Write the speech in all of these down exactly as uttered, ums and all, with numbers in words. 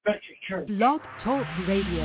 Country Church. Blog Talk Radio.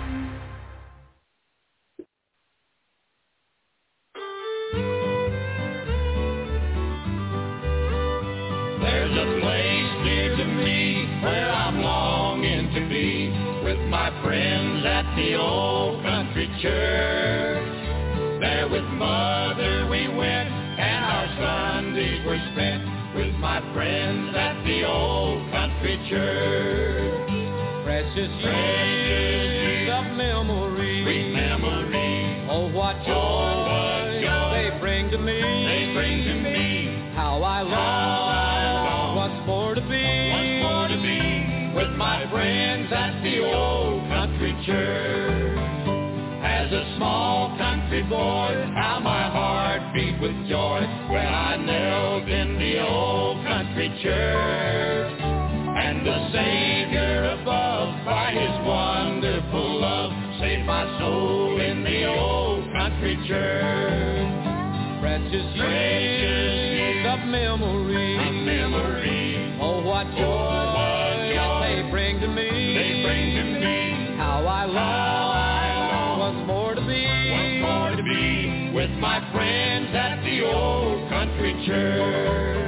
There's a place near to me where I'm longing to be with my friends at the old country church. There with Mother we went and our Sundays were spent with my friends at the old country church. Precious years of memory, sweet memory. Oh, what joy, oh, what joy they bring to me. They bring to me. How I long once more to be, once more to be with my friends at the old country church. As a small country boy, how my heart beat with joy when I knelt in the old country church. And the Savior above, by his wonderful love, saved my soul in the old country church. Precious years of memory, of memory. Oh, what joy, oh, what joy they bring to me. They bring to me. How I long once more to be, once more to be with my friends at the old country church.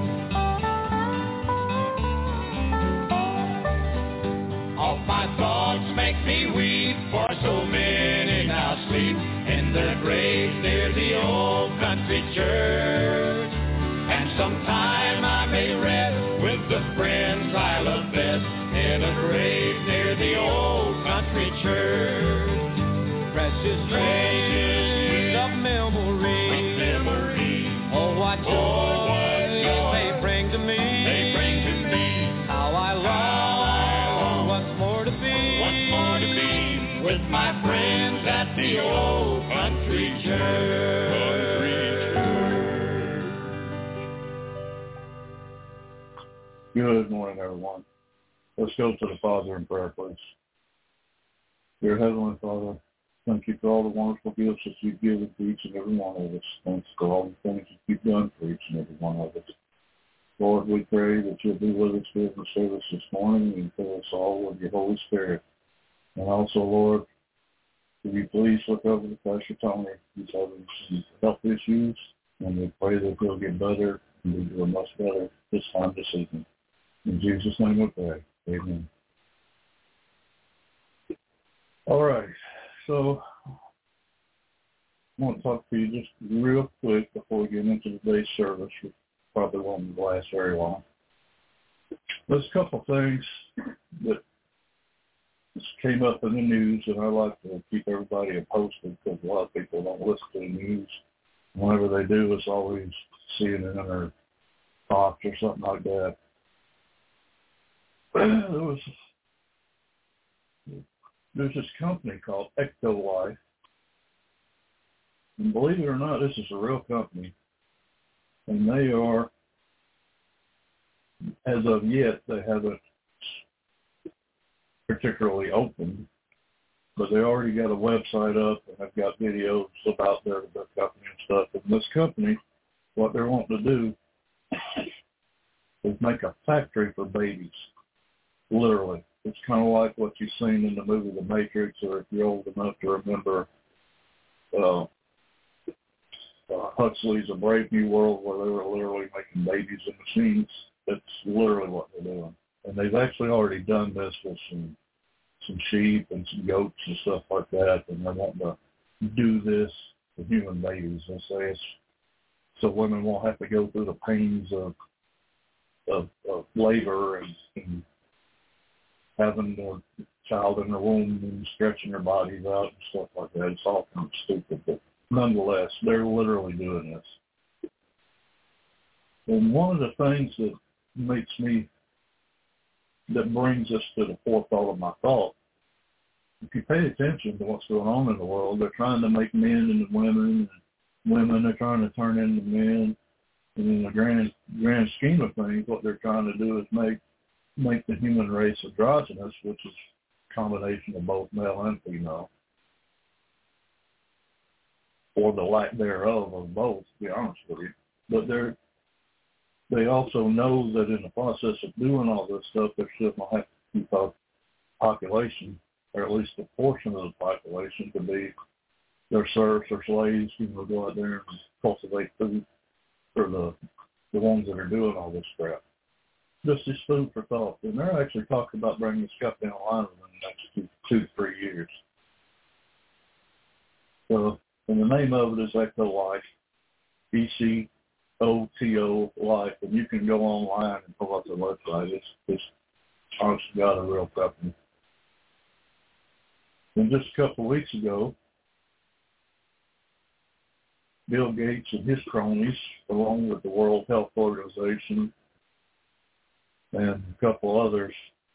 All my thoughts make me weep, for so many now sleep in their graves near the old country church. And sometime I may rest with the friends I love best in a grave near the old country church. Precious years of memory, of memory. Oh, what joy, oh, what joy they bring to me. They bring to me. How I long once more to be, once more to be with my friends at the old country church. Good morning, everyone. Let's go to the Father in prayer, please. Dear Heavenly Father, thank you for all the wonderful gifts that you've given to each and every one of us. Thanks for all the things that you've done for each and every one of us. Lord, we pray that you'll be with us during the service this morning and fill us all with your Holy Spirit. And also, Lord, will you please look over to Pastor Tony. He's having some health issues, and we pray that he'll get better and be doing much better this time this evening. In Jesus' name we pray. Amen. All right. So I want to talk to you just real quick before we get into today's service. We probably won't last very long. There's a couple of things that just came up in the news, and I like to keep everybody posted because a lot of people don't listen to the news. Whenever they do, it's always C N N or Fox or something like that. There was there's this company called Ectolife, and believe it or not, this is a real company, and they are, as of yet, they haven't particularly opened, but they already got a website up, and they've got videos about their, their company and stuff. And this company, what they're wanting to do is make a factory for babies, literally. It's kind of like what you've seen in the movie The Matrix, or if you're old enough to remember uh, uh, Huxley's A Brave New World, where they were literally making babies in machines. That's literally what they're doing. And they've actually already done this with some some sheep and some goats and stuff like that, and they're wanting to do this for human babies. They say it's so women won't have to go through the pains of of, of labor and, and having a child in the womb and stretching their bodies out and stuff like that. It's all kind of stupid, but nonetheless, they're literally doing this. And one of the things that makes me, that brings us to the forethought of my thought, if you pay attention to what's going on in the world, they're trying to make men into women, and women are trying to turn into men. And in the grand grand scheme of things, what they're trying to do is make make the human race androgynous, which is a combination of both male and female, or the lack thereof of both, to be honest with you. But they're they also know that in the process of doing all this stuff, they're still going to have to keep up population, or at least a portion of the population, to be their serfs or slaves, you know, go out there and cultivate food for the the ones that are doing all this crap. Just as food for thought. And they're actually talking about bringing this stuff down the line within the next two, two to three years. So, and the name of it is Echo Life, E C O T O Life, and you can go online and pull up the website. It's, it's honestly got a real company. And just a couple of weeks ago, Bill Gates and his cronies, along with the World Health Organization and a couple others,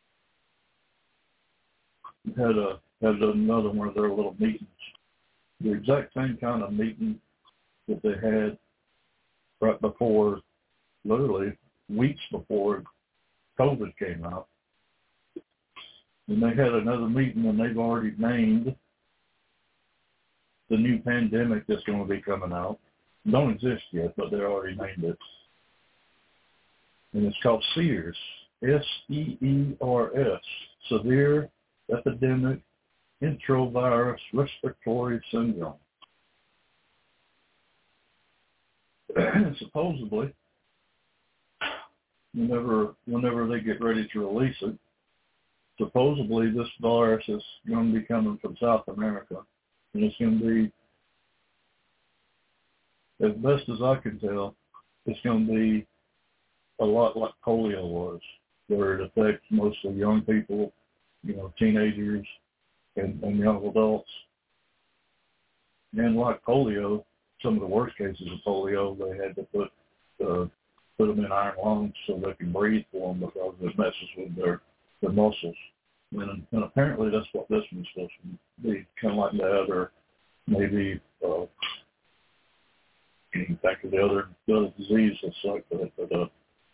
had a had another one of their little meetings. The exact same kind of meeting that they had right before, literally weeks before COVID came out. And they had another meeting, and they've already named the new pandemic that's going to be coming out. It don't exist yet, but they already named it. And it's called SEERS, S E E R S, Severe Epidemic Enterovirus Respiratory Syndrome. And supposedly, whenever whenever they get ready to release it, supposedly this virus is going to be coming from South America. And it's going to be, as best as I can tell, it's going to be a lot like polio was, where it affects mostly young people, you know, teenagers and, and young adults. And like polio, some of the worst cases of polio, they had to put uh, put them in iron lungs so they can breathe for them because it messes with their, their muscles. And, and apparently that's what this one's supposed to be, kind of like that, or maybe uh, getting back to the other, the other disease that's like that. But uh,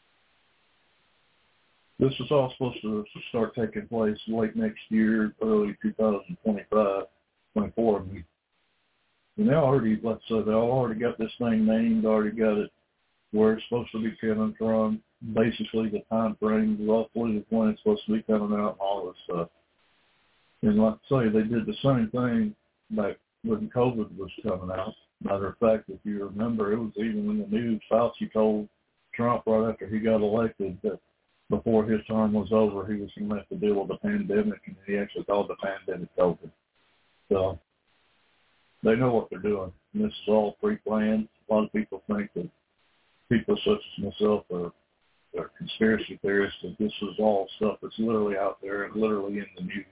this is all supposed to start taking place late next year, early two thousand twenty-five, twenty-four. And, and they already, let's say, they already got this thing named, already got it where it's supposed to be coming from, basically the time frame, roughly when it's supposed to be coming out and all this stuff. And like I say, they did the same thing back when COVID was coming out. Matter of fact, if you remember, it was even in the news, Fauci told Trump right after he got elected that before his term was over, he was going to have to deal with the pandemic, and he actually called the pandemic COVID. So they know what they're doing, and this is all pre-planned. A lot of people think that people such as myself are, are conspiracy theorists, that this is all stuff that's literally out there and literally in the news.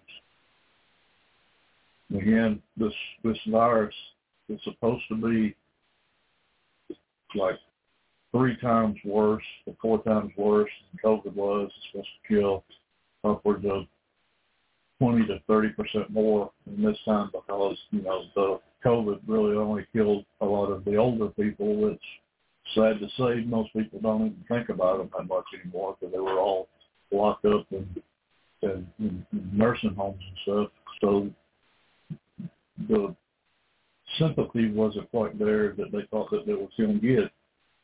Again, this this virus is supposed to be like three times worse or four times worse than COVID was. It's supposed to kill upwards of twenty to thirty percent more in this time because, you know, the COVID really only killed a lot of the older people, which, sad to say, most people don't even think about them that much anymore because they were all locked up in, in, in nursing homes and stuff. So the sympathy wasn't quite there that they thought that they was going to get.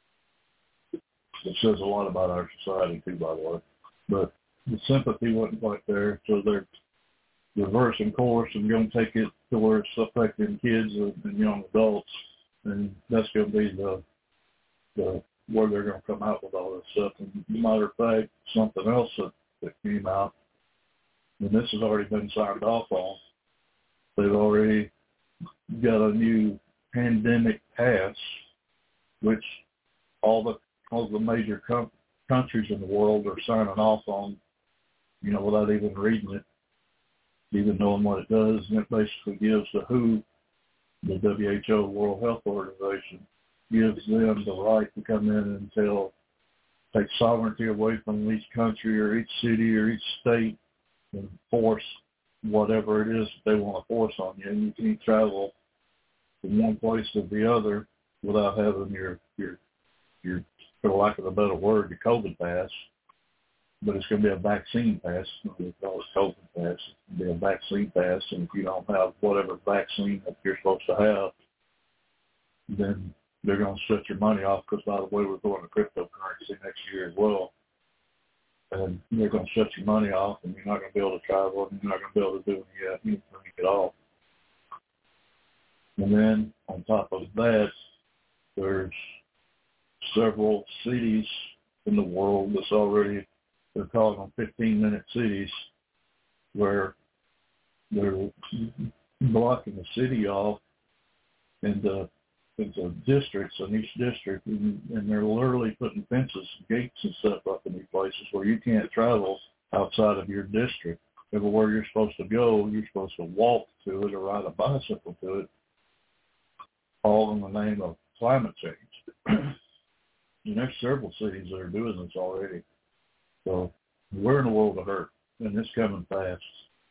It says a lot about our society, too, by the way. But the sympathy wasn't quite there, so they're reversing course and going to take it to where it's affecting kids and young adults, and that's going to be the the where they're going to come out with all this stuff. And matter of fact, something else that, that came out, and this has already been signed off on, they've already got a new pandemic pass, which all the all the major com- countries in the world are signing off on, you know, without even reading it, even knowing what it does. And it basically gives the W H O, the W H O, World Health Organization, gives them the right to come in and tell, take sovereignty away from each country or each city or each state and force whatever it is that they want to force on you. And you can't travel from one place to the other without having your, your, your, for lack of a better word, your COVID pass. But it's going to be a vaccine pass. It's not going to be called a COVID pass. It's going to be a vaccine pass. And if you don't have whatever vaccine that you're supposed to have, then they're going to shut your money off because, by the way, we're going to cryptocurrency next year as well. and they're going to shut your money off, and you're not going to be able to travel, and you're not going to be able to do any, uh, anything at all. And then on top of that, there's several cities in the world that's already, they're calling them fifteen-minute cities, where they're blocking the city off into, into districts in each district, and, and they're literally putting fences and gates and stuff up in these places where you can't travel outside of your district. Everywhere you're supposed to go, you're supposed to walk to it or ride a bicycle to it, all in the name of climate change. And there's several cities that are doing this already. So we're in a world of hurt, and it's coming fast.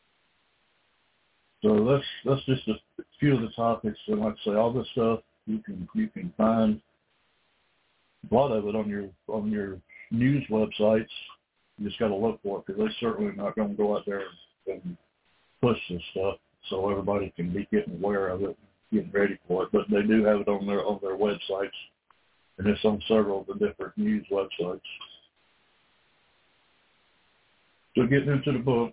So that's that's just a few of the topics. And like I say, all this stuff you can you can find a lot of it on your on your news websites. You just got to look for it, because they're certainly not going to go out there and push this stuff so everybody can be getting aware of it, getting ready for it. But they do have it on their on their websites, and it's on several of the different news websites. So getting into the book,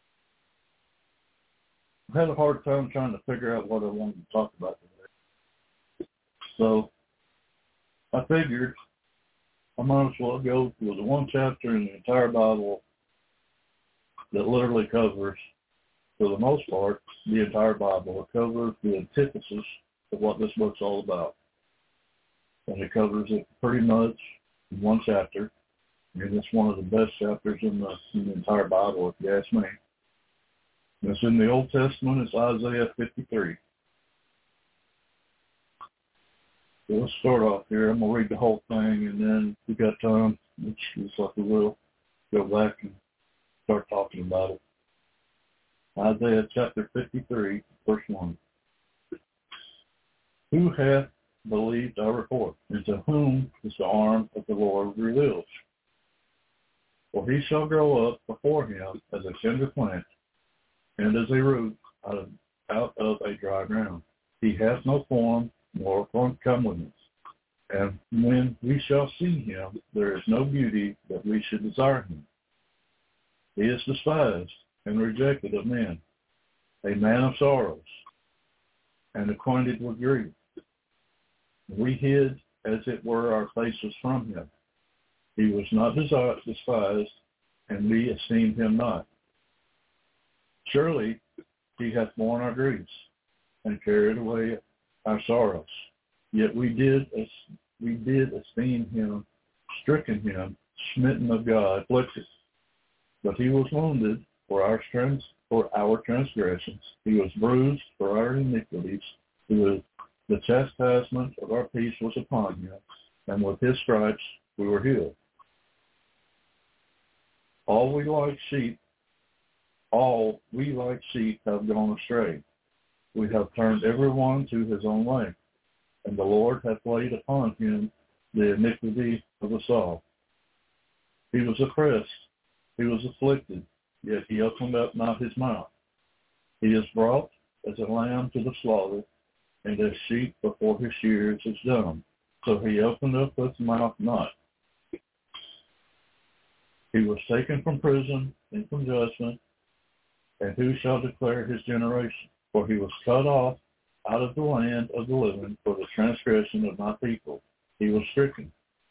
I had a hard time trying to figure out what I wanted to talk about today. So I figured I might as well go with the one chapter in the entire Bible that literally covers, for the most part, the entire Bible. It covers the antithesis of what this book's all about. And it covers it pretty much in one chapter. And it's one of the best chapters in the, in the entire Bible, if you ask me. And it's in the Old Testament. It's Isaiah fifty-three. So let's start off here. I'm going to read the whole thing, and then if we got time, which looks like we will, go back and start talking about it. Isaiah chapter fifty-three, verse one. Who hath believed our report, and to whom is the arm of the Lord revealed? For he shall grow up before him as a tender plant, and as a root out of, out of a dry ground. He hath no form nor comeliness. And when we shall see him, there is no beauty that we should desire him. He is despised and rejected of men, a man of sorrows, and acquainted with grief. We hid, as it were, our faces from him. He was not despised, and we esteemed him not. Surely he hath borne our griefs, and carried away our sorrows. Yet we did as we did esteem him, stricken him, smitten of God, afflicted. But he was wounded for our trans for our transgressions. He was bruised for our iniquities. He was, the chastisement of our peace was upon him, and with his stripes we were healed. All we like sheep, all we like sheep have gone astray. We have turned every one to his own way, and the Lord hath laid upon him the iniquity of us all. He was oppressed, he was afflicted, yet he opened up not his mouth. He is brought as a lamb to the slaughter, and as sheep before his shearers is dumb. So he opened up his mouth not. He was taken from prison and from judgment, and who shall declare his generation? For he was cut off out of the land of the living for the transgression of my people. He was stricken.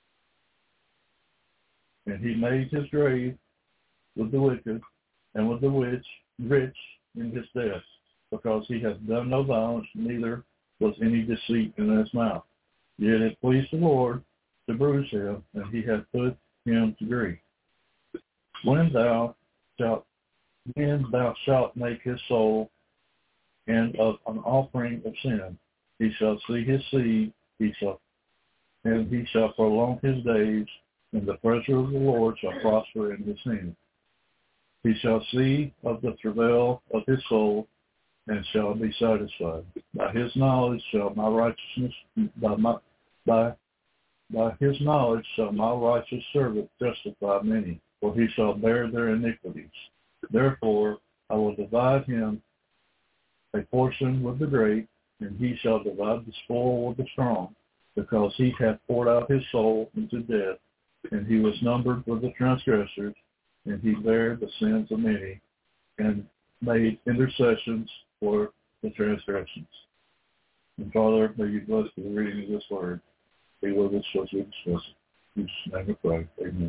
And he made his grave with the wicked and with the witch, rich in his death, because he hath done no violence, neither was any deceit in his mouth. Yet it pleased the Lord to bruise him, and he hath put him to grief. When thou shalt, when thou shalt make his soul and of an offering of sin, he shall see his seed, he shall, and he shall prolong his days, and the pleasure of the Lord shall prosper in his hand. He shall see of the travail of his soul, and shall be satisfied. By his knowledge shall my righteousness, by my, by, by his knowledge shall my righteous servant justify many, for he shall bear their iniquities. Therefore I will divide him a portion with the great, and he shall divide the spoil with the strong, because he hath poured out his soul into death, and he was numbered with the transgressors, and he bare the sins of many and made intercessions for the transgressions. And Father, may you bless the reading of this word. Be with us as we discuss it. In Jesus' name we pray. Amen.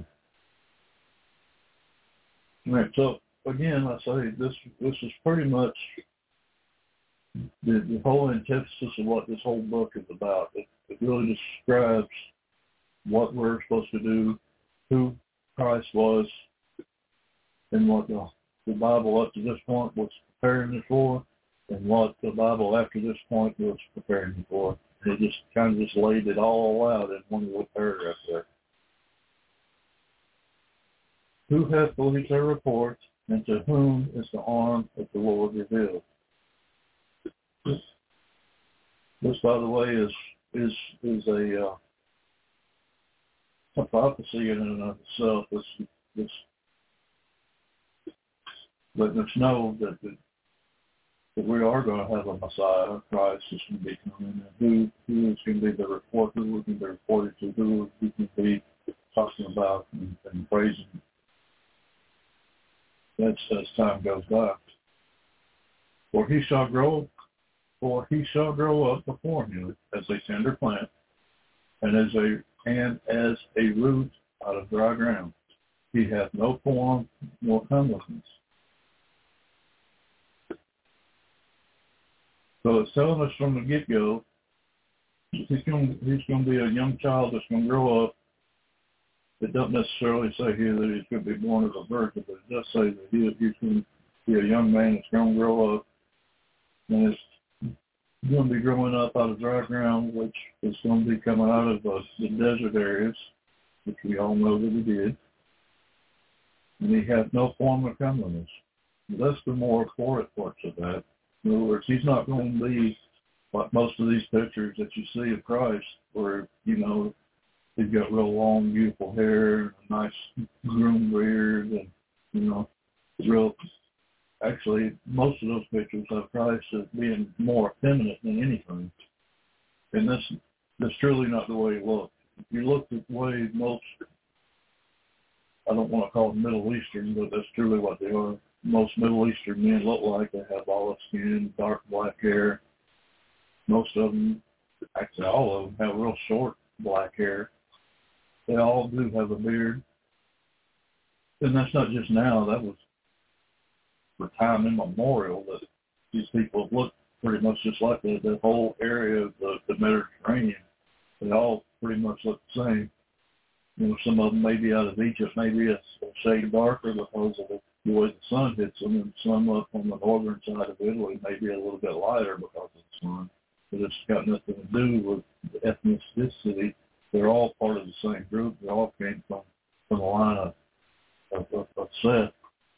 All right, so again, I say this this is pretty much the, the whole antithesis of what this whole book is about. It, it really describes what we're supposed to do, who Christ was, and what the, the Bible up to this point was preparing us for, and what the Bible after this point was preparing you for. And it just kind of just laid it all out in one little paragraph there. Who hath believed their report, and to whom is the arm of the Lord revealed? This, this by the way, is is is a, uh, a prophecy in and of itself. This this letting us know that the, that we are going to have a Messiah, Christ is going to be coming, and who who is going to be the reporter, who can be reported to, who we can be talking about and, and praising. That's as time goes by. For he shall grow, for he shall grow up before him as a tender plant, and as a and as a root out of dry ground. He hath no form nor comeliness. So it's telling us from the get-go, he's going he's going to be a young child that's going to grow up. It doesn't necessarily say here that he's going to be born as a virgin, but it does say that he, he's going to be a young man that's going to grow up, and is going to be growing up out of dry ground, which is going to be coming out of uh, the desert areas, which we all know that he did. And he hath no form of comeliness. That's the more important parts of that. In other words, he's not going to be like most of these pictures that you see of Christ, where, you know, he's got real long, beautiful hair, a nice groomed beard, and, you know, real, actually, most of those pictures of Christ as being more effeminate than anything. And that's, that's truly not the way he looked. If you look at the way most, I don't want to call them Middle Eastern, but that's truly what they are. Most Middle Eastern men look like they have olive skin, dark black hair. Most of them, actually all of them, have real short black hair. They all do have a beard. And that's not just now. That was for time immemorial that these people look pretty much just like that. The whole area of the, the Mediterranean, they all pretty much look the same. You know, some of them may be out of Egypt, maybe a, a shade darker because of the, the way the sun hits them, and some up on the northern side of Italy may be a little bit lighter because of the sun. But it's got nothing to do with the ethnicity. They're all part of the same group. They all came from, from the line of, of, of, of Seth.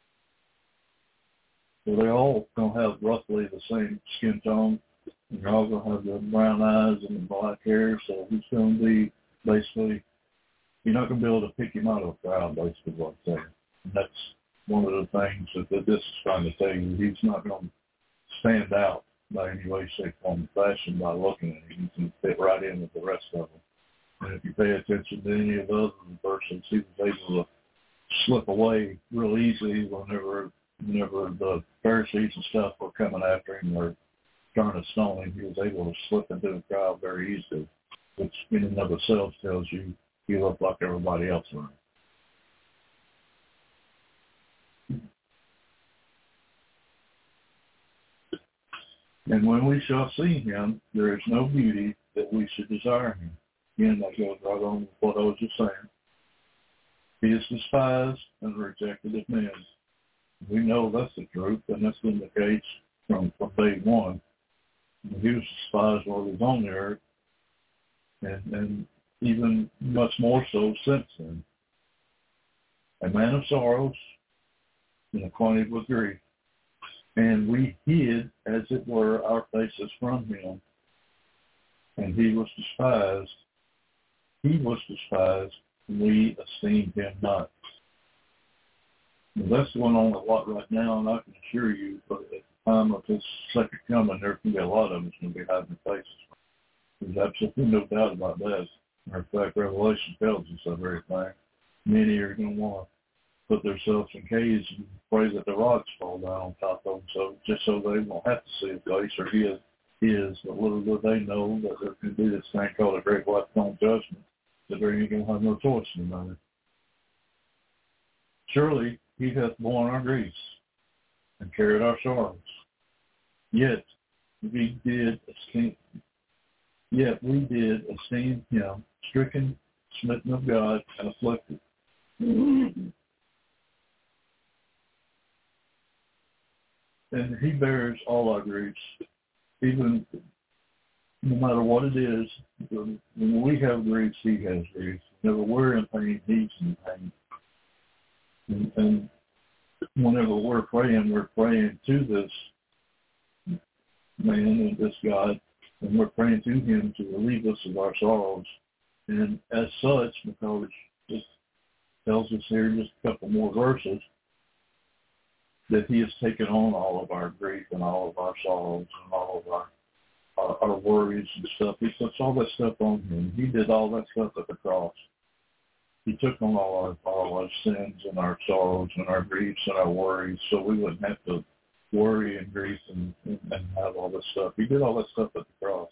So they're all going to have roughly the same skin tone. And they're all going to have the brown eyes and the black hair. So he's going to be basically, you're not going to be able to pick him out of a crowd, basically what I'm saying. And that's one of the things that, that this is trying to tell you. He's not going to stand out by any way, shape, form, or fashion by looking at him. He can fit right in with the rest of them. And if you pay attention to any of the other persons, he was able to slip away real easily whenever whenever the Pharisees and stuff were coming after him or trying to stone him. He was able to slip into the crowd very easily, which in and of itself tells you he looked like everybody else around. And when we shall see him, there is no beauty that we should desire him. Again, that goes right on with what I was just saying. He is despised and rejected of men. We know that's the truth, and that's been the case from, from day one. He was despised while he was on the earth, and, and even much more so since then. A man of sorrows and acquainted with grief. And we hid, as it were, our faces from him. And he was despised. He was despised, and we esteemed him not. And that's going on a lot right now, and I can assure you, but at the time of his second coming, there can be a lot of them that's going to be hiding their faces. There's absolutely no doubt about that. Matter of fact, Revelation tells us that very thing. Many are going to want put themselves in caves and pray that the rocks fall down on top of them, so just so they won't have to see his face or his. His, but little do they know that there can be this thing called a great white throne judgment, that they ain't going to have no choice in the matter. Surely he hath borne our griefs and carried our sorrows. Yet we did esteem, yet we did esteem him stricken, smitten of God, and afflicted. And he bears all our griefs, even no matter what it is. When we have griefs, he has griefs. Whenever we're in pain, he's in pain. And, and whenever we're praying, we're praying to this man and this God, and we're praying to him to relieve us of our sorrows. And as such, because it tells us here just a couple more verses, that he has taken on all of our grief and all of our sorrows and all of our, our, our worries and stuff. He puts all that stuff on him. He did all that stuff at the cross. He took on all our, all our sins and our sorrows and our griefs and our worries, so we wouldn't have to worry and grief and, and, and have all this stuff. He did all that stuff at the cross,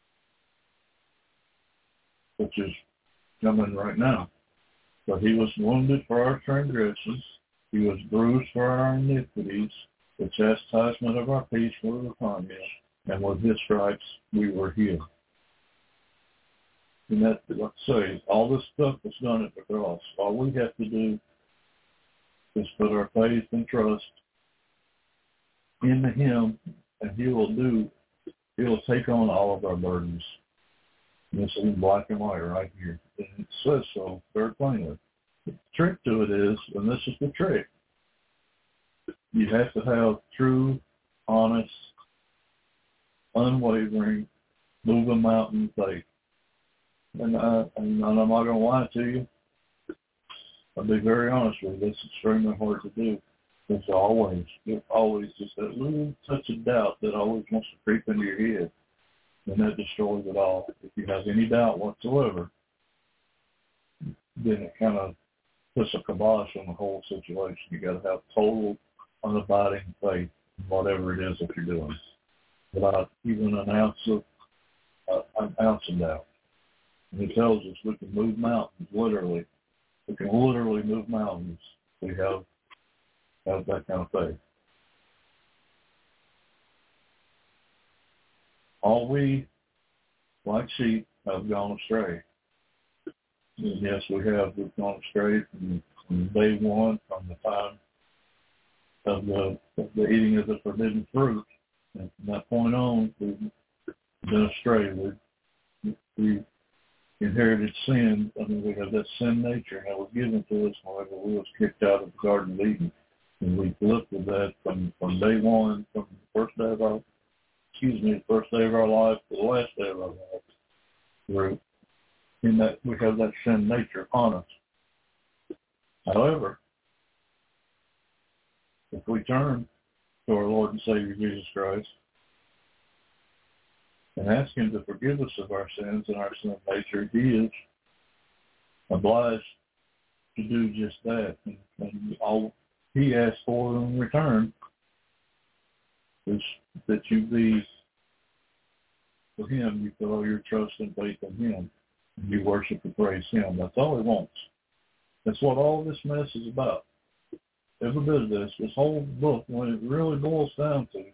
which is coming right now. But he was wounded for our transgressions. He was bruised for our iniquities. The chastisement of our peace was upon him, and with his stripes we were healed. And that, like I say, all this stuff was done at the cross. All we have to do is put our faith and trust into him, and he will do, he will take on all of our burdens. And it's in black and white right here. And it says so very plainly. The trick to it is, and this is the trick, you have to have true, honest, unwavering, move a mountain faith. And, I, and I'm not going to lie to you. I'll be very honest with you. It's extremely hard to do. There's always, there's always just that little touch of doubt that always wants to creep into your head. And that destroys it all. If you have any doubt whatsoever, then it kind of puts a kibosh on the whole situation. You got to have total, unabiding faith in whatever it is that you're doing, without even an ounce of uh, an ounce of doubt. And he tells us we can move mountains, literally. We can literally move mountains. We have have that kind of faith. All we, like sheep, have gone astray. And yes, we have. We've gone astray from, from day one, from the time of the, of the eating of the forbidden fruit. And from that point on, we've been astray. We we inherited sin. I mean, we have that sin nature that was given to us whenever we was kicked out of the Garden of Eden. And we lived with that from, from day one, from the first day of our, excuse me, the first day of our life to the last day of our life. We're in that, we have that sin nature on us. However, if we turn to our Lord and Savior Jesus Christ and ask him to forgive us of our sins and our sin nature, he is obliged to do just that. And, and all he asks for in return is that you be for him, you put all your trust and faith in him, and you worship and praise him. That's all he wants. That's what all this mess is about. Every bit of this, this whole book, when it really boils down to,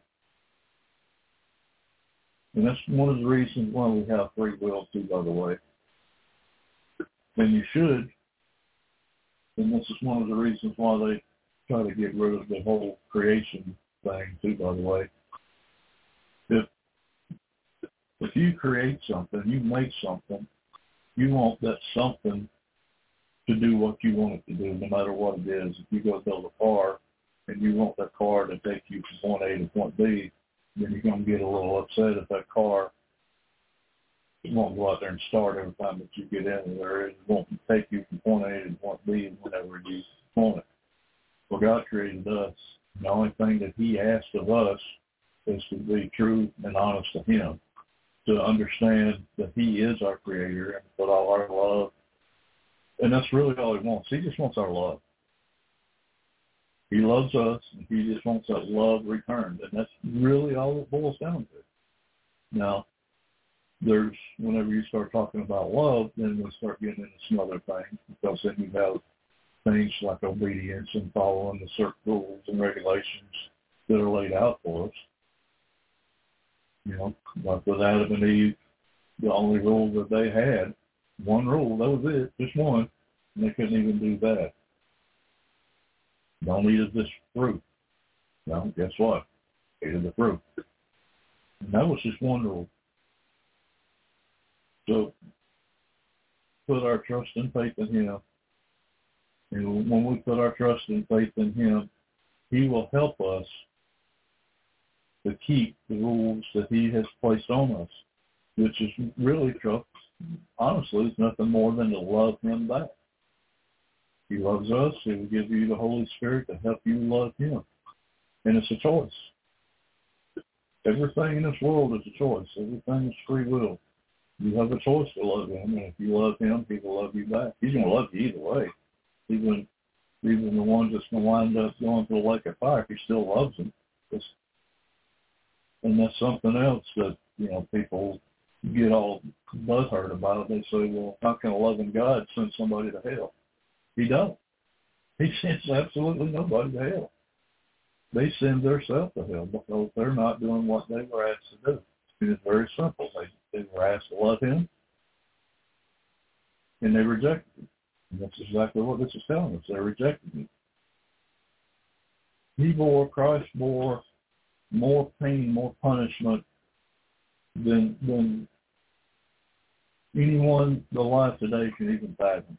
and that's one of the reasons why we have free will too, by the way. And you should, and this is one of the reasons why they try to get rid of the whole creation thing too, by the way. If if you create something, you make something, you want that something to do what you want it to do, no matter what it is. If you go build a car and you want that car to take you from point A to point B, then you're going to get a little upset if that car won't go out there and start every time that you get in there. It won't take you from point A to point B whenever you want it. Well, God created us. The only thing that he asked of us is to be true and honest to him, to understand that he is our creator and put all our love. And that's really all he wants. He just wants our love. He loves us, and he just wants that love returned, and that's really all it boils down to. Now, there's, whenever you start talking about love, then we start getting into some other things, because then you have things like obedience and following the certain rules and regulations that are laid out for us. You know, like with Adam and Eve, the only rule that they had, one rule, that was it, just one, and they couldn't even do that. Don't eat of this fruit. Well, guess what? Ate of the fruit. And that was just one rule. So put our trust and faith in him. And when we put our trust and faith in him, he will help us to keep the rules that he has placed on us, which is really, honestly, it's nothing more than to love him back. He loves us. He will give you the Holy Spirit to help you love him. And it's a choice. Everything in this world is a choice. Everything is free will. You have a choice to love him, and if you love him, he will love you back. He's going to love you either way. Even even the one that's going to wind up going to the lake of fire, he still loves him. It's, and that's something else that, you know, people get all butthurt about. They say, well, how can a loving God send somebody to hell? He don't. He sends absolutely nobody to hell. They send themselves to hell because they're not doing what they were asked to do. And it's very simple. They, they were asked to love him, and they rejected him. And that's exactly what this is telling us. They rejected him. He bore, Christ bore more pain, more punishment than, than anyone alive today can even fathom.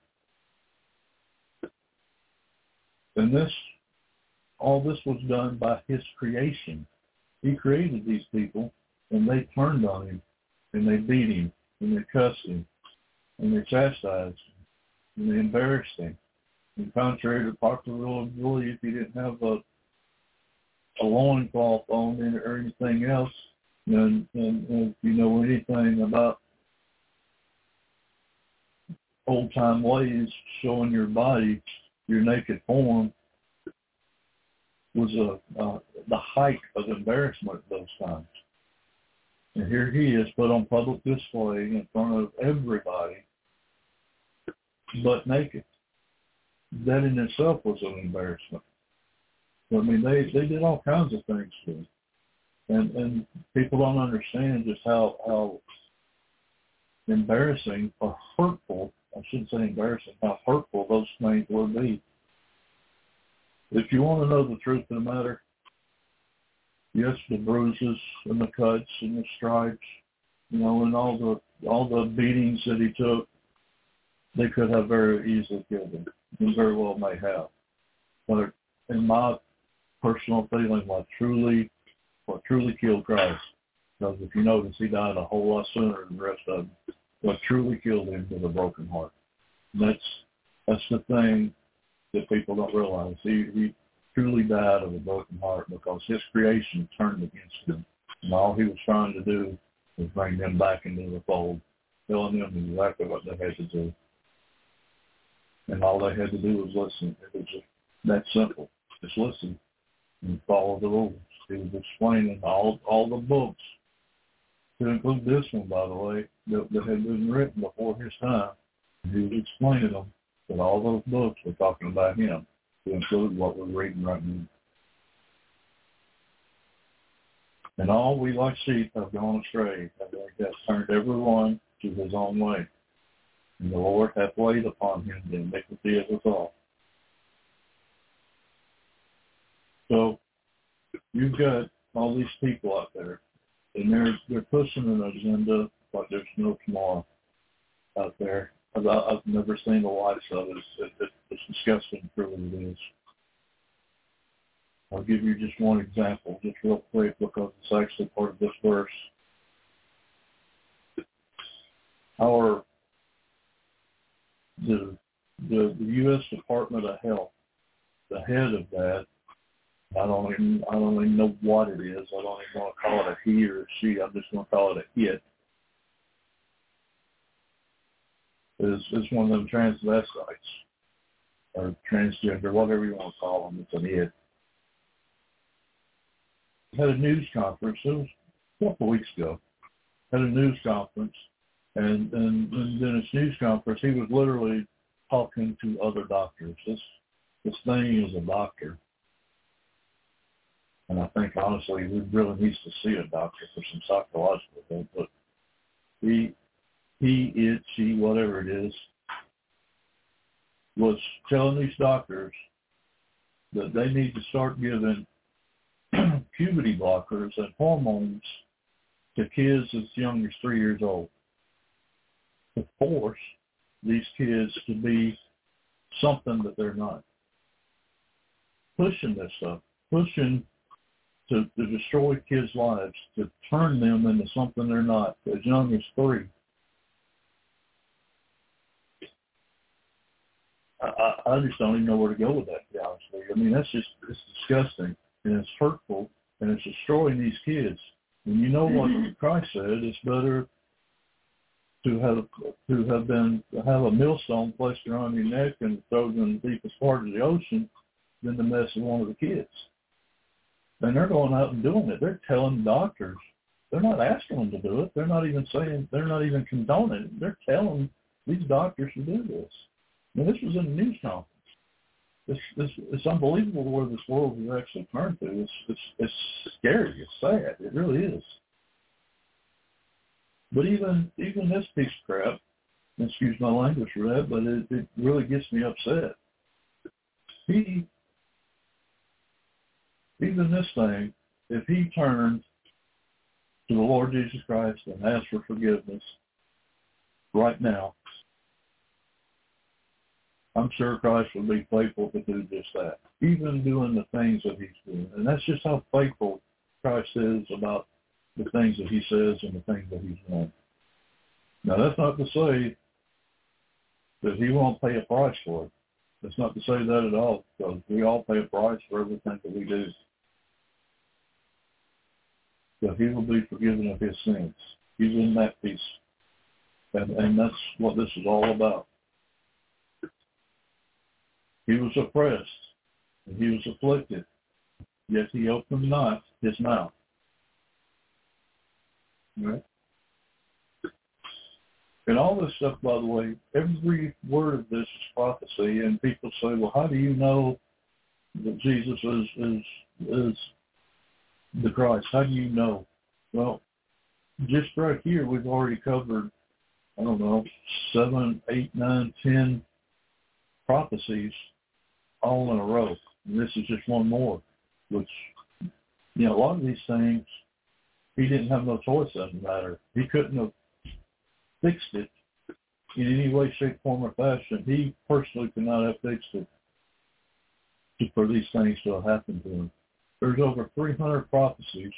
And this, all this was done by his creation. He created these people, and they turned on him, and they beat him, and they cussed him, and they chastised him, and they embarrassed him. And contrary to popular rule of belief, he didn't have a, a loincloth on it or anything else. And, and, and if you know anything about old-time ways, showing your body, your naked form, was a, uh, the height of embarrassment at those times. And here he is put on public display in front of everybody, but naked. That in itself was an embarrassment. I mean, they, they did all kinds of things to him. And, and people don't understand just how, how embarrassing or hurtful, I shouldn't say embarrassing, how hurtful those things would be. If you want to know the truth of the matter, yes, the bruises and the cuts and the stripes, you know, and all the all the beatings that he took, they could have very easily killed him, and very well may have. But in my personal feeling, what truly, what truly killed Christ, because if you notice, he died a whole lot sooner than the rest of them. What truly killed him was a broken heart. And that's that's the thing that people don't realize. He, he truly died of a broken heart because his creation turned against him. And all he was trying to do was bring them back into the fold, telling them exactly what they had to do. And all they had to do was listen. It was just that simple. Just listen and follow the rules. He was explaining all all the books, to include this one, by the way, that, that had been written before his time. He was explaining them. But all those books were talking about him, to include what we're reading right now. And all we like sheep have gone astray, and they have turned every one to his own way. And the Lord hath laid upon him the iniquity of us all. So you've got all these people out there, and they're they're pushing an agenda like there's no tomorrow out there. I've never seen the likes of it. It's, it, it's disgusting, truly it is. I'll give you just one example, just real quick, because it's actually part of this verse. Our the the, the U S Department of Health, the head of that, I don't even I don't even know what it is. I don't even want to call it a he or a she. I'm just going to call it a it. Is is one of them transvestites or transgender, whatever you want to call them. It's an it. had a news conference. It was a couple of weeks ago. Had a news conference, and, and, and in his news conference, he was literally talking to other doctors. This this thing is a doctor. And I think, honestly, he really needs to see a doctor for some psychological things. But he, he, it, she, whatever it is, was telling these doctors that they need to start giving puberty blockers and hormones to kids as young as three years old to force these kids to be something that they're not. Pushing this stuff, pushing to, to destroy kids' lives, to turn them into something they're not as young as three. I, I just don't even know where to go with that, to be honest with you. I mean, that's just, it's disgusting, and it's hurtful, and it's destroying these kids. And you know what Christ said, it's better to have to have been to have a millstone placed around your neck and thrown in the deepest part of the ocean than to mess with one of the kids. And they're going out and doing it. They're telling doctors. They're not asking them to do it. They're not even saying, they're not even condoning it. They're telling these doctors to do this. Now, this was in a news conference. It's, it's, it's unbelievable where this world has actually turned to. It's, it's, it's scary. It's sad. It really is. But even even this piece of crap, excuse my language for that, but it, it really gets me upset. He, even this thing, if he turned to the Lord Jesus Christ and asked for forgiveness right now, I'm sure Christ would be faithful to do just that, even doing the things that he's doing. And that's just how faithful Christ is about the things that he says and the things that he's doing. Now, that's not to say that he won't pay a price for it. That's not to say that at all, because we all pay a price for everything that we do. But he will be forgiven of his sins. He's in that peace. And, and that's what this is all about. He was oppressed, and he was afflicted, yet he opened not his mouth. Right? And all this stuff, by the way, every word of this is prophecy, and people say, well, how do you know that Jesus is is, is the Christ? How do you know? Well, just right here, we've already covered, I don't know, seven, eight, nine, ten prophecies all in a row. And this is just one more, which, you know, a lot of these things, he didn't have no choice in the matter. He couldn't have fixed it in any way, shape, form, or fashion. He personally could not have fixed it for these things to have happened to him. There's over three hundred prophecies,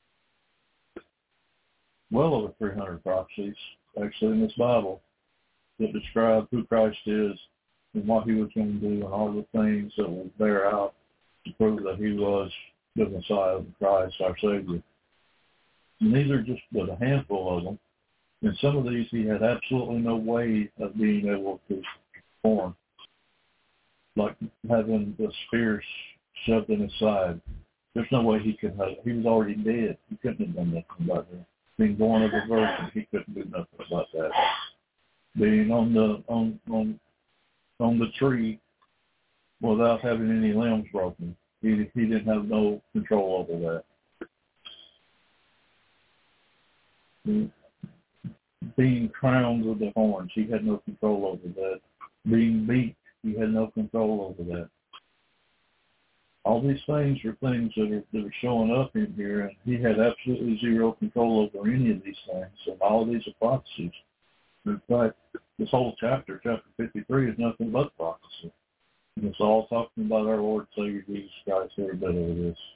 well over three hundred prophecies, actually, in this Bible that describe who Christ is and what he was going to do and all the things that will bear out to prove that he was the Messiah, the Christ, our Savior. And these are just but a handful of them. And some of these he had absolutely no way of being able to perform, like having the spear shoved in his side. There's no way he could have. He was already dead. He couldn't have done nothing about that. Being born of a virgin, he couldn't do nothing about that. Being on the on on on the tree without having any limbs broken, he he didn't have no control over that. Being crowned with the horns, he had no control over that. Being beat, he had no control over that. All these things are things that are, that are showing up in here, and he had absolutely zero control over any of these things, and all of these are prophecies. In fact, this whole chapter, chapter fifty-three, is nothing but prophecy. And it's all talking about our Lord and Savior Jesus Christ, every bit of it is.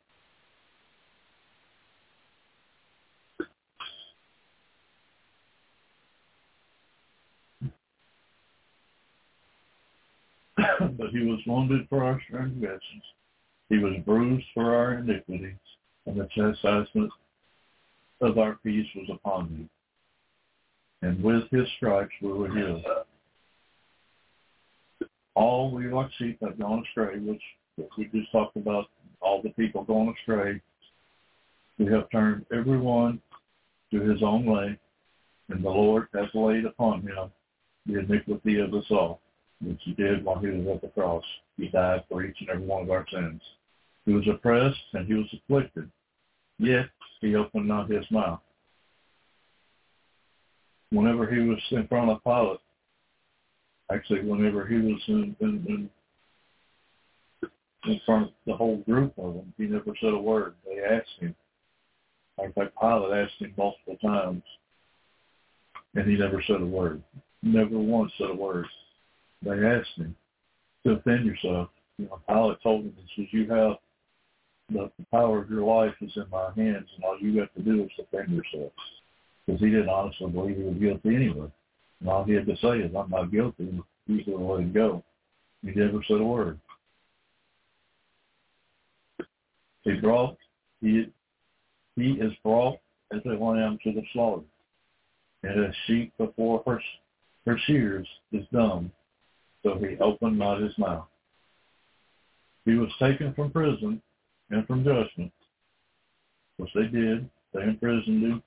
But he was wounded for our transgressions. He was bruised for our iniquities, and the chastisement of our peace was upon him. And with his stripes we were healed. All we like sheep have gone astray, which we just talked about, all the people going astray. We have turned every one to his own way, and the Lord hath laid upon him the iniquity of us all, which he did while he was at the cross. He died for each and every one of our sins. He was oppressed and he was afflicted, yet he opened not his mouth. Whenever he was in front of Pilate, actually whenever he was in, in, in, in front of the whole group of them, he never said a word. They asked him. In fact, Pilate asked him multiple times, and he never said a word. Never once said a word. They asked him to defend yourself. You know, Pilate told him, he says, you have the, the power of your life is in my hands, and all you have to do is defend yourself. Because he didn't honestly believe he was guilty anyway. And all he had to say is, I'm not guilty, and he's going to let him go. He never said a word. He brought, he, he is brought as a lamb to the slaughter, and as sheep before her, her shears is dumb, so he opened not his mouth. He was taken from prison and from judgment, which they did. They imprisoned him.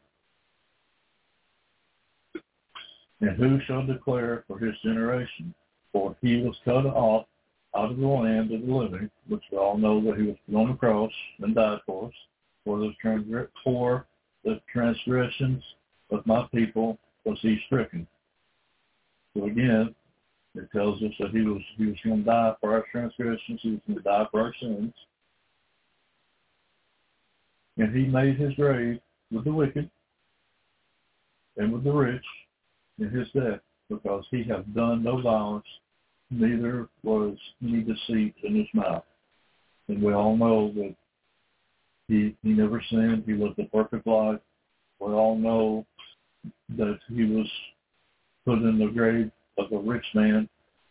And who shall declare for his generation? For he was cut off out of the land of the living, which we all know that he was put on the cross and died for us, for the, transgr- for the transgressions of my people was he stricken. So again, it tells us that he was he was going to die for our transgressions, he was going to die for our sins. And he made his grave with the wicked and with the rich in his death, because he hath done no violence, neither was any deceit in his mouth. And we all know that he he never sinned. He lived a perfect life. We all know that he was put in the grave of a rich man,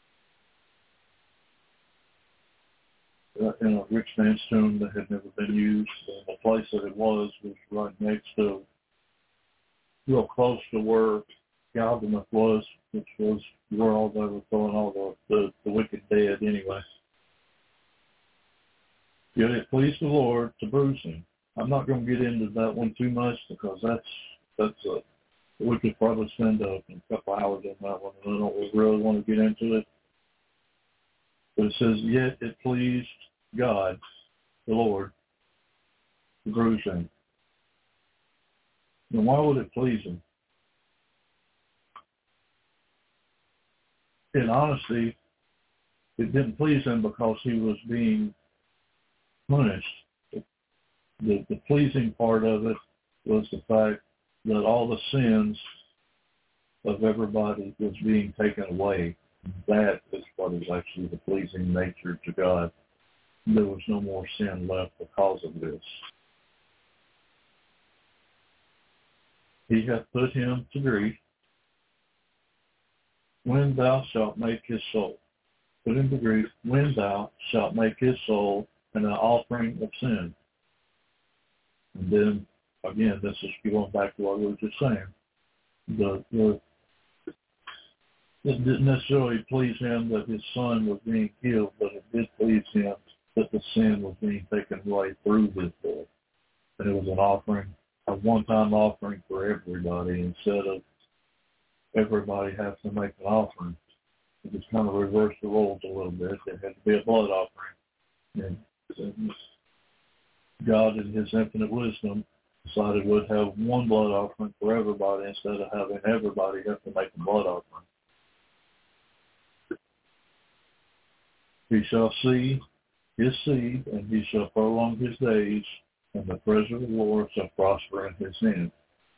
in a rich man's tomb that had never been used. And the place that it was was right next to, real close to where Golgotha was, which was where all they were throwing all the, the, the wicked dead anyway. Yet it pleased the Lord to bruise him. I'm not going to get into that one too much, because that's that's a we could probably spend a, a couple hours on that one, and I don't really want to get into it. But it says, yet it pleased God, the Lord, to bruise him. And why would it please him? In honesty, it didn't please him because he was being punished. The, the pleasing part of it was the fact that all the sins of everybody was being taken away. That is what is actually the pleasing nature to God. There was no more sin left because of this. He hath put him to grief when thou shalt make his soul. Put him to grief when thou shalt make his soul an offering of sin. And then, again, this is going back to what we were just saying. The, the, it didn't necessarily please him that his son was being killed, but it did please him that the sin was being taken away through his death. And it was an offering, a one-time offering for everybody, instead of everybody having to make an offering. It just kind of reversed the roles a little bit. There had to be a blood offering. And, and God, in his infinite wisdom, decided we'd have one blood offering for everybody instead of having everybody have to make a blood offering. He shall see his seed, and he shall prolong his days, and the pleasure of the Lord shall prosper in his hand.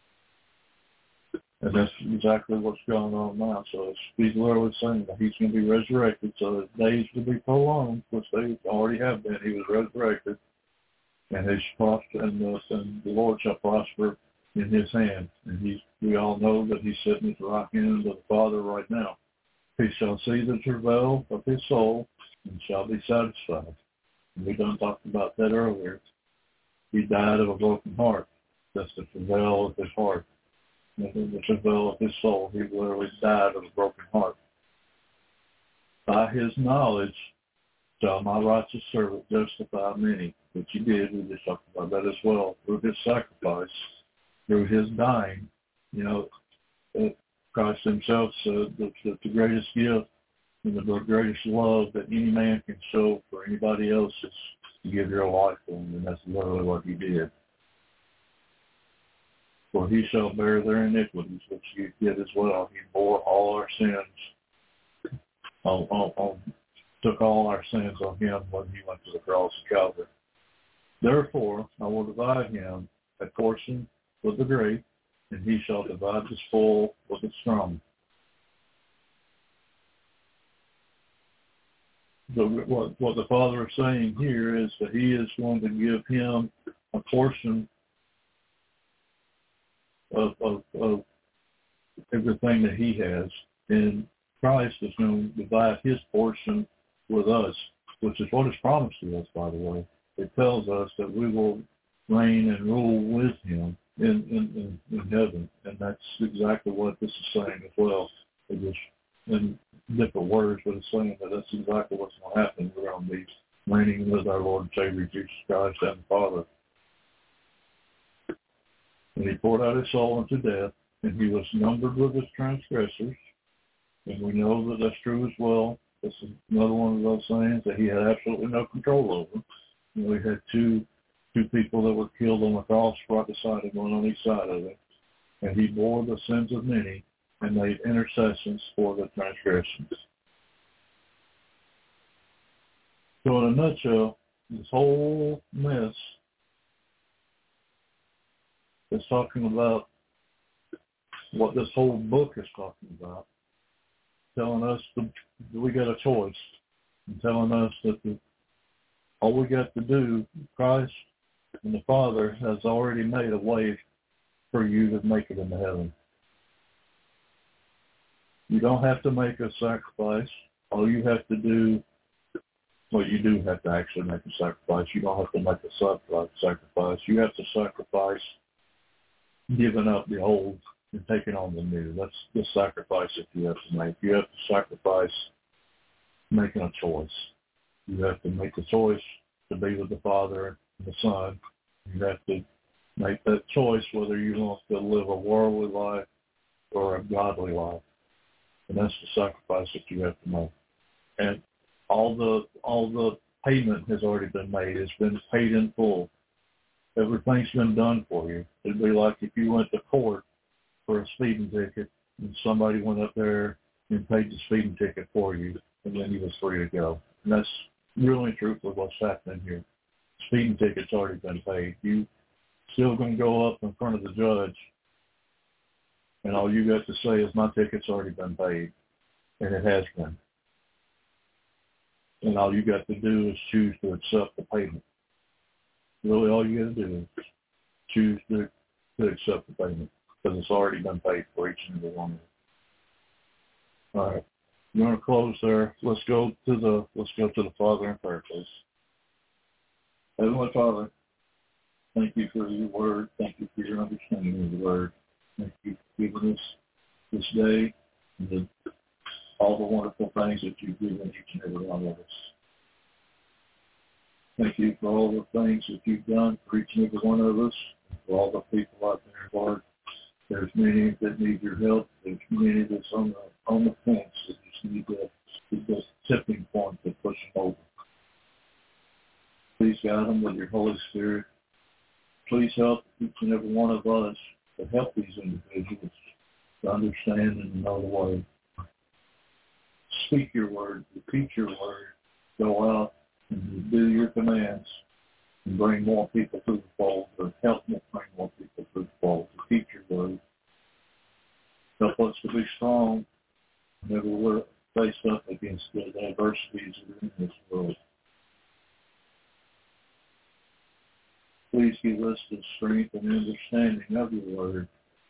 And that's exactly what's going on now. So it's, he's literally saying that he's going to be resurrected, so his days will be prolonged, which they already have been. He was resurrected, and his prosper, and the, and the Lord shall prosper in his hand. And he's, we all know that he's sitting at the right hand of the Father right now. He shall see the travail of his soul and shall be satisfied. And we done talked about that earlier. He died of a broken heart. That's the travail of his heart. And the travail of his soul. He literally died of a broken heart. By his knowledge shall my righteous servant justify many, which he did. We just talked about that as well. Through his sacrifice, through his dying, you know, uh, Christ himself said that, that the greatest gift and the greatest love that any man can show for anybody else is to give your life for them, and that's literally what he did. For he shall bear their iniquities, which you did as well. He bore all our sins, on, on, on, took all our sins on him when he went to the cross of Calvary. Therefore, I will divide him a portion with the great, and he shall divide the spoil with the strong. So what, what the Father is saying here is that he is going to give him a portion of, of, of everything that he has, and Christ is going to divide his portion with us, which is what is promised to us, by the way. It tells us that we will reign and rule with him in, in, in, in heaven, and that's exactly what this is saying as well. It just in different words, but it's saying that that's exactly what's going to happen. We're going to be reigning with our Lord and Savior Jesus Christ and the Father. And he poured out his soul unto death, and he was numbered with his transgressors. And we know that that's true as well. This is another one of those things that he had absolutely no control over. You know, we had two two people that were killed on the cross right beside him, one on each side of it. And he bore the sins of many and made intercessions for the transgressions. So in a nutshell, this whole mess is talking about what this whole book is talking about, telling us that we got a choice, and telling us that the, all we got to do, Christ and the Father has already made a way for you to make it into heaven. You don't have to make a sacrifice. All you have to do, well, you do have to actually make a sacrifice. You don't have to make a sacrifice. You have to sacrifice giving up the old and taking on the new. That's the sacrifice that you have to make. You have to sacrifice making a choice. You have to make a choice to be with the Father and the Son. You have to make that choice whether you want to live a worldly life or a godly life. And that's the sacrifice that you have to make. And all the all the payment has already been made. It's been paid in full. Everything's been done for you. It'd be like if you went to court for a speeding ticket and somebody went up there and paid the speeding ticket for you, and then you was free to go. And that's really truthfully what's happening here. Speeding ticket's already been paid. You still going to go up in front of the judge, and all you got to say is, my ticket's already been paid, and it has been. And all you got to do is choose to accept the payment. Really all you got to do is choose to, to accept the payment, because it's already been paid for each and every one of them. All right. We're going to close there. Let's go to the let's go to the Father in prayer, please. Heavenly Father, thank you for your word. Thank you for your understanding of the word. Thank you for giving us this day and the, all the wonderful things that you've given each and every one of us. Thank you for all the things that you've done for each and every one of us, and for all the people out there, Lord. There's many that need your help. There's many that's on the on the fence that just need the, the tipping point to push them over. Please guide them with your Holy Spirit. Please help each and every one of us to help these individuals to understand and know the way. Speak your word, repeat your word, go out and do your commands and bring more people to the fold, or help me bring more people to the fold. Repeat your word. Help us to be strong whenever we're faced up against the adversities that are in this world. Please give us the strength and understanding of your word.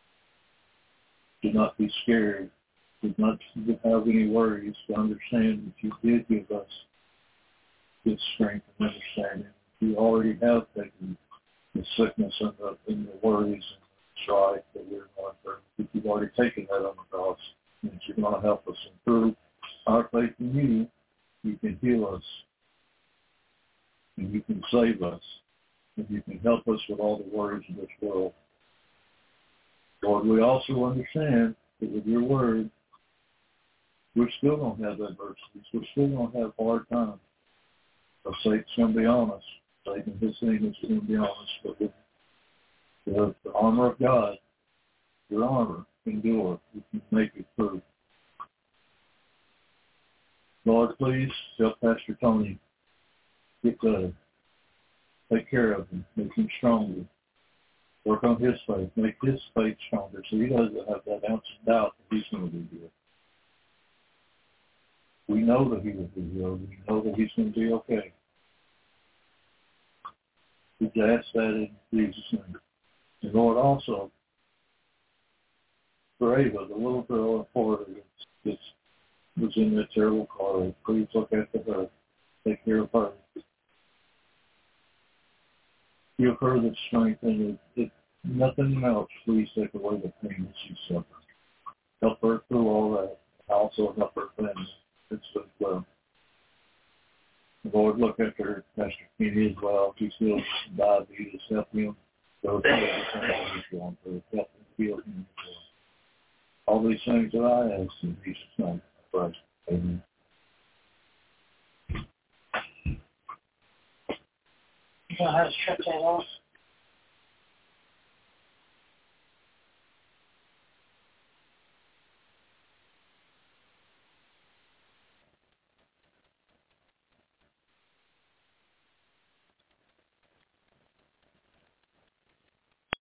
Do not be scared. Do not have any worries. To understand that you did give us good strength and understanding. You already have taken the sickness and the, and the worries and the strife that we're going through. That you've already taken that on the cross. And that you're going to help us improve our faith in you. You can heal us. and you can save us, and you can help us with all the worries of this world. Lord, we also understand that with your word, we're still going to have adversities. We're still going to have hard times. So Satan's going to be on us. Satan, his name is going to be on us. But with the, the armor of God, your armor, endure. You can make it through. Lord, please help Pastor Tony get better. Take care of him. Make him stronger. Work on his faith. Make his faith stronger so he doesn't have that ounce of doubt that he's going to be healed. We know that he will be healed. We know that he's going to be okay. We ask that in Jesus' name. And Lord, also, for Ava, the little girl in Florida that was in that terrible car, please look after her. Take care of her. Give her the strength, and if nothing else, please take away the pain that she suffers. Help her through all that. Also help her family. It's as well. Lord, look after Pastor Kenny as well. He's still diabetes. Help him. Go through everything he's going through. Help him heal him. All these things that I ask in Jesus' name. Christ. Amen. You know how to shut that off?